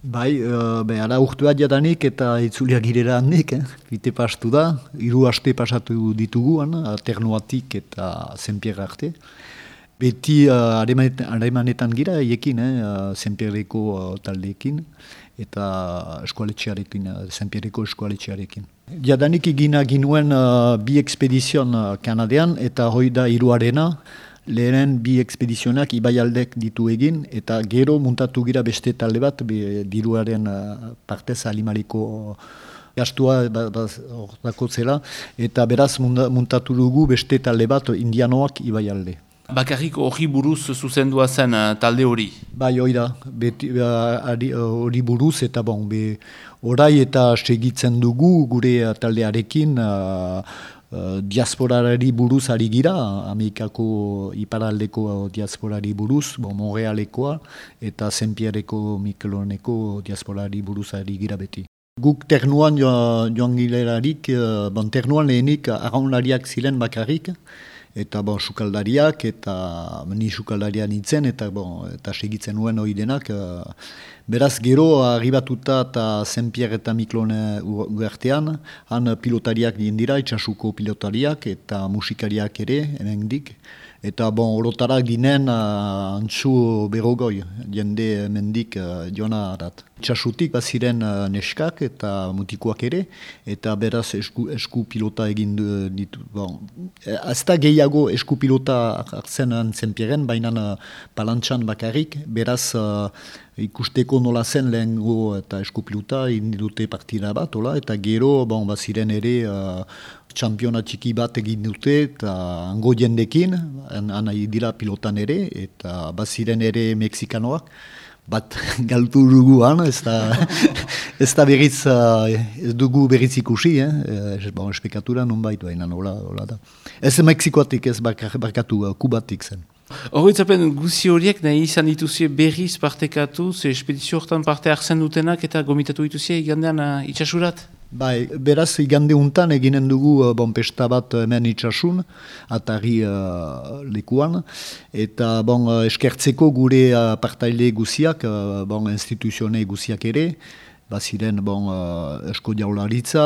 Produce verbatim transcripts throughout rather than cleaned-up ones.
Bai, uh, be, ara urtua jadanik eta itzulia girera handik, eh? Bite pastu da, hiru aste pasatu dituguan, Ternuatik eta Saint-Pierre arte. Beti uh, haremanetan gira eiekin, eh? Saint-Pierreko uh, taldeekin eta eskualetxearekin, uh, Saint-Pierreko eskualetxearekin. Jadanik egina ginuen uh, bi ekspedizion uh, Kanadean eta hoi da hiruarena. Lehen bi ekspedizionak ibaialdek ditu egin, eta gero muntatu gira beste talde bat, be, diruaren uh, partez alimaliko gastua hortako zela, eta beraz muntatu dugu beste talde bat indianoak ibaialde. Bakarrik hori buruz zuzendua zen uh, talde hori? Bai, hori da, hori uh, buruz, eta bon, be, orai eta segitzen dugu gure uh, taldearekin, uh, Uh, diasporari buruz ari gira, Amerikako iparaldeko diasporari buruz, bon, Montrealekoa eta Saint-Pierreko Mikeloneko diasporari buruz ari gira beti. Guk ternuan joan, joan gilerarik, uh, bon, ternuan lehenik arraunlariak ziren bakarrik, eta bon, sukaldariak, eta ni sukaldaria nintzen, eta, bon, eta segitzen nuen hori denak. Uh, beraz, gero, arribatuta eta Saint-Pierre eta Mikelone uartean, han pilotariak dira, itxasuko pilotariak, eta musikariak ere, hemendik. Eta, bon, orotara ginen uh, antzu berogoi, jende mendik uh, joana arat. Itxasutik baziren uh, neskak eta mutikoak ere, eta beraz esku, esku pilota egin ditu. Bon, ez da gehiago esku pilota hartzen Saint-Pierren, baina uh, palantxan bakarrik, beraz uh, ikusteko nola zen lehengo eta esku pilota egin dute partida bat, ola, eta gero bon, baziren ere uh, txampiona txiki bat egin dute, eta hango jendekin, han dira pilotan ere, eta baziren ere mexikanoak, bat galtu duguan, ez da, ez da berriz, ez dugu berriz ikusi, eh? Bon, espekatura non baitu, hain hola, hola da. Ez Mexikoatik ez barkatu, Kubatik zen. Horretzapen guzi horiek nahi izan dituzie berriz partekatu, ze espedizio hortan parte hartzen dutenak eta gomitatu dituzie igandean uh, itxasurat? Bai, beraz igande untan eginen dugu uh, bon, pesta bat hemen itxasun, atari uh, lekuan, eta bon, uh, eskertzeko gure uh, partaile guziak, uh, bon, instituzione guziak ere, baziren bon, uh, esko jaularitza,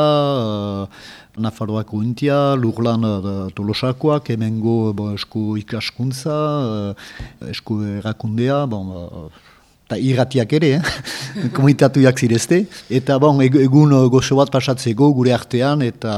uh, Nafarroako Intia, Lurlan uh, Tolosakoak, hemengo bon, esko ikaskuntza, uh, esko errakundea, bon, uh, eta irratiak ere, eh? Komunitatuak zirezte, eta bon, egun gozo bat pasatzeko gure artean, eta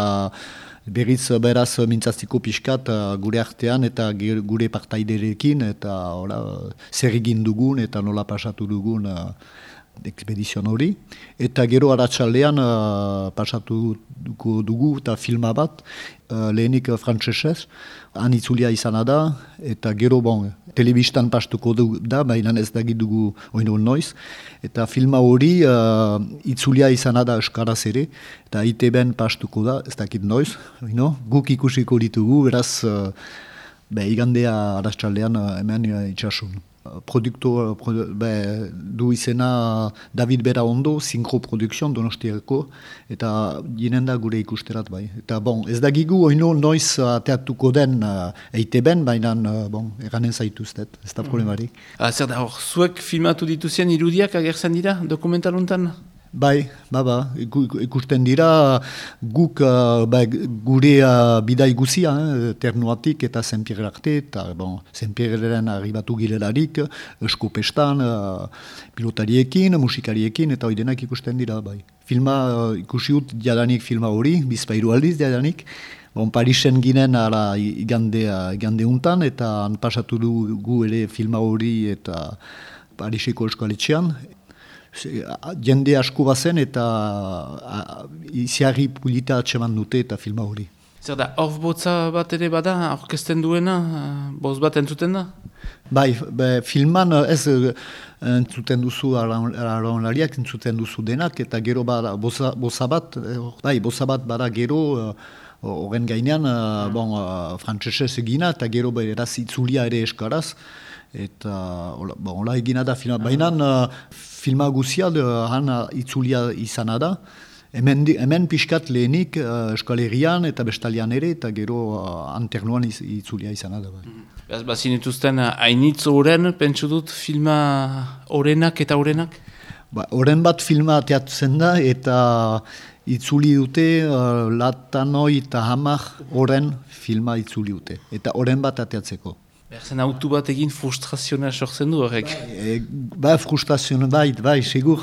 berriz beraz mintzaztiko pixkat gure artean, eta gure partaiderekin, eta ora, zer egin dugun, eta nola pasatu dugun uh, ekspedizion hori. Eta gero aratsaldean uh, pasatu dugu eta filma bat, uh, lehenik uh, frantsesez, han itzulia izana da, eta gero bon, telebistan pastuko du, da, baina ez dagit dugu oino noiz, eta filma hori uh, itzulia izana da eskaraz ere, eta I T B-en pastuko da, ez dakit noiz, oino? Guk ikusiko ditugu, beraz, uh, be, igandea aratsaldean uh, hemen uh, itxasun. Produkto produ, be, du izena David Bera Ondo, Synchro Production Donostiako, eta ginen da gure ikusterat bai. Eta bon, ez dakigu oino noiz ateatuko den uh, E I T B-en, baina uh, bon, eranen zaituztet, ez da problemarik. Ah, zer da, hor, zuek filmatu dituzien irudiak agertzen dira dokumentaluntan? Bai, ba, ba, ikusten dira guk uh, ba, gure uh, bidai guzia, eh, Ternuatik eta Saint-Pierre arte, eta bon, Saint-Pierren arribatu girelarik, esko pestan, uh, pilotariekin, musikariekin, eta hori denak ikusten dira, bai. Filma, uh, ikusi dut jadanik filma hori, bizpairu aldiz jadanik, bon, Parisen ginen ara igande, igande untan, eta han pasatu dugu ere filma hori eta Pariseko eskoaletxean, jende asko bazen eta iziarri pulita atseman dute eta filma hori. Zer da, orf botza bat ere bada, orkesten duena, boz bat entzuten da? Bai, be, filman ez entzuten duzu arraunlariak, entzuten duzu denak, eta gero bada, boza, boza bat, bai, boza bat bada gero, horren gainean, bon, frantsesez egina, eta gero beraz itzulia ere eskaraz, eta hola, bon, hola egina da filma. Baina uh, filma guzia uh, han uh, itzulia izana da. Hemen, hemen pixkat lehenik uh, eskalerian eta bestalian ere, eta gero uh, anternuan iz, itzulia izana da. Beraz, bazinituzten hainitz horren, pentsu dut, filma horrenak eta horrenak? Ba, oren bat filma teatzen da, eta itzuli dute uh, latanoi eta hamar oren filma itzuli dute. Eta oren bat ateatzeko. Berzen autu bat egin frustrazioa sortzen du horrek. E, ba, frustrazioa bait, bai, segur.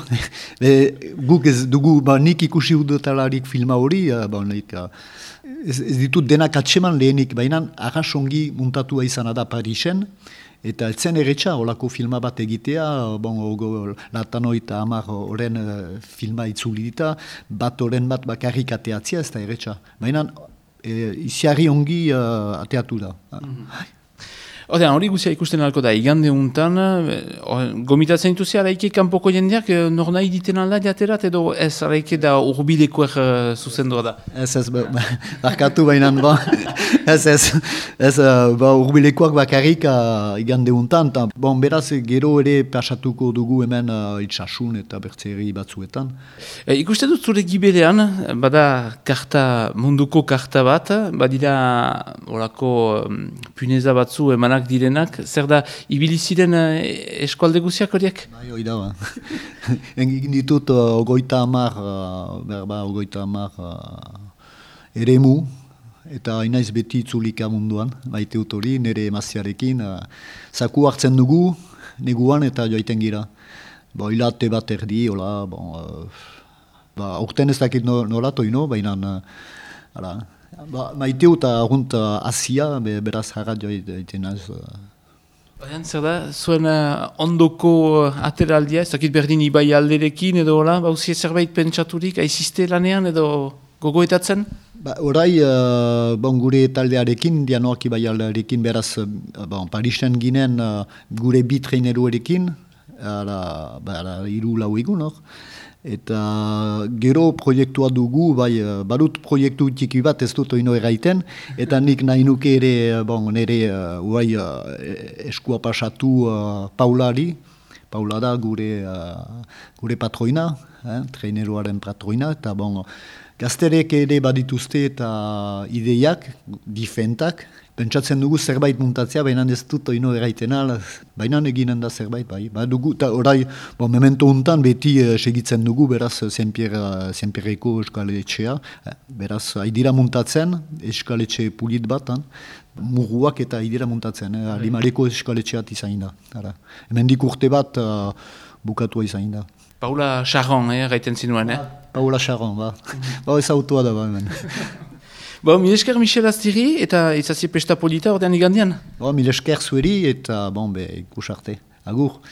E, guk ez dugu, ba, nik ikusi udotalarik filma hori, ba, nik, ez, ez ditut denak atseman lehenik, baina arrasongi muntatua izan da Parisen, eta eltzen erretxa, olako filma bat egitea, bon, ogo, latanoi eta hamar oren uh, filma itzuli dita, bat oren bat bakarrik ateatzia, ez da erretxa. Baina e, iziarri ongi uh, ateatu da. Mm-hmm. Odean, hori guzia ikusten alko da, igande untan, gomitatzen dituzi araike kanpoko jendeak, nor nahi diten alda jaterat, edo ez araike da urbilekoer uh, zuzendua da? Ez ez, barkatu bainan, ba, ez ez, ez ba, urbilekoak bakarrik uh, igande untan, ta, bon, beraz gero ere pasatuko dugu hemen uh, itxasun eta bertzeri batzuetan. E, ikusten dut zure gibedean, bada karta, munduko karta bat, badira orako um, puneza batzu emanak direnak, zer da, ibili ziren uh, eskualde guziak horiek? Bai, hori da, ba. Engin ditut uh, ogoita amar, uh, berba ogoita amar uh, eremu, eta inaiz beti itzulika munduan, baite utori, nire emaziarekin, uh, zaku hartzen dugu, neguan eta joaiten gira. Ba, hilate bat erdi, hola, bon, uh, ba, aurten ez dakit nola toino, baina, uh, hala, ba, maiteu eta argunt uh, Asia, be, beraz harrat joaiten az. Uh. Baina zer da, zuen uh, ondoko uh, ateraldia, ez dakit berdin ibai alderekin edo hola, bauzie zerbait pentsaturik, aizizte lanean edo gogoetatzen? Ba, orai, uh, bon, gure taldearekin, dianoak ibai aldearekin, beraz, uh, bon, Parisen ginen uh, gure bi traineruarekin, ara, ba, ara, iru lau egun, hor. Eta gero proiektua dugu, bai, badut proiektu txiki bat ez dut oino erraiten, eta nik nahi nuke ere, bon, nire uh, uh, eskua pasatu uh, Paulari, Paula da gure, uh, gure patroina, eh, traineroaren patroina, eta bon, gazterek ere badituzte eta ideiak, difentak, pentsatzen dugu zerbait muntatzea, baina ez dut oino erraiten al, baina eginen da zerbait, bai. Ba, dugu, ta orai, bon, memento untan beti uh, segitzen dugu, beraz, Zenpierreko eskaletxea, eh, beraz, haidira muntatzen, eskaletxe pulit bat, han, murruak eta haidira muntatzen, eh, Limareko eskaletxeat izain da. Ara. Hemendik urte bat uh, bukatua izain da. Paula Charron, eh, gaiten zinuen, eh? Paula Charron, ba. Ba, ez autua da, ba, hemen. Bo, mil esker Michel Astiri eta izazi pesta polita ordean igandian? Bo, mil esker zueri eta, bon, be, ikus arte. Agur.